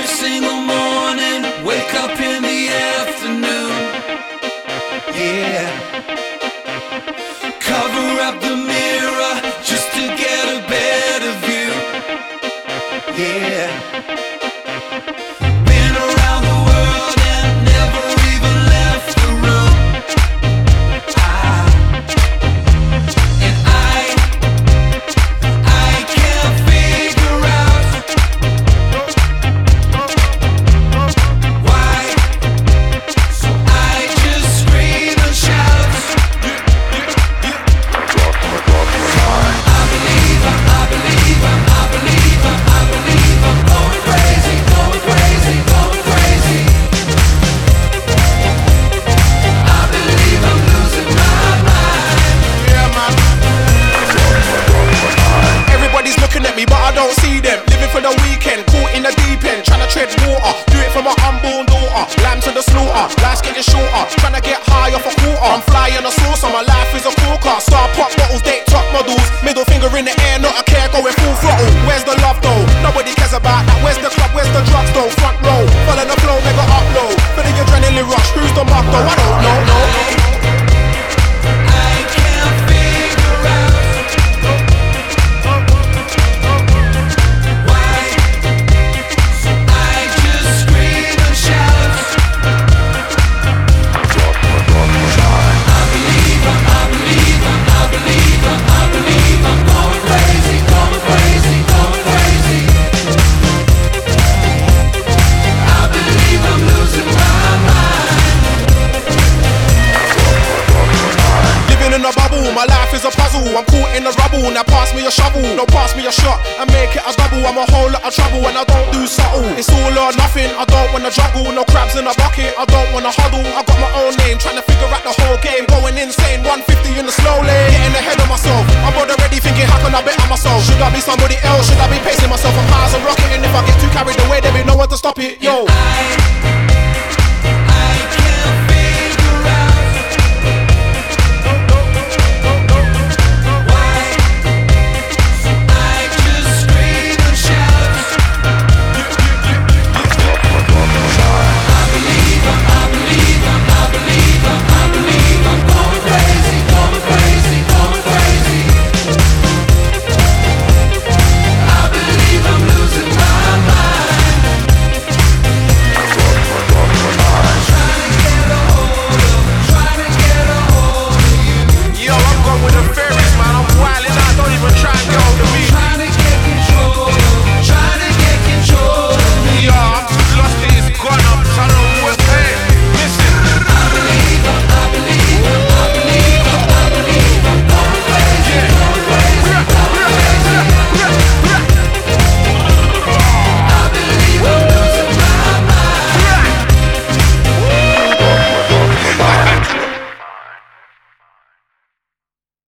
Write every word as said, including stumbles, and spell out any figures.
single morning, wake up in the afternoon. Yeah. Cover up the mirror just to get a better view. Yeah. Been around the world and never even left the room. Ah. And I, I can't figure out why. So I just scream and shout. I believe, I believe, I believe, I believe I'm going crazy, going crazy, going crazy. I believe I'm losing my mind. Yeah, man. Everybody's looking at me, but I don't see them. Living for the weekend, caught in the deep end, trying to tread water. Do it for my unborn daughter. Lamb to the slaughter, life's getting shorter. Trying to get high off a quarter. I'm flying a saucer, my life is a corker. Star pop bottles, date top models. Middle finger in the air, not a care, going full throttle. Where's the love though? Nobody cares about that. Where's the club? Where's the drugs though? Front row, follow the flow, mega upload. For the adrenaline rush, who's the mob though? I don't know, no. I can't figure out why. So I just scream and shout. I believe, I believe, I believe, I believe I'm going crazy, going crazy, going crazy. I believe I'm losing my mind. Living in a bubble, my life is a puzzle. I'm caught in the rubble, now pass me a shovel. No, pass me a shot and make it a double. I'm a whole lot of trouble and I don't do subtle. It's all or nothing, I don't wanna juggle. No crabs in a bucket, I don't wanna huddle. I got my own name, trying to figure out the whole game. Going insane, one fifty in the slow lane. Getting ahead of myself, I'm already thinking how can I better myself. Should I be somebody else, should I be pacing myself? I'm high as a rocket and if I get too carried away, there be no one to stop it. Yo, I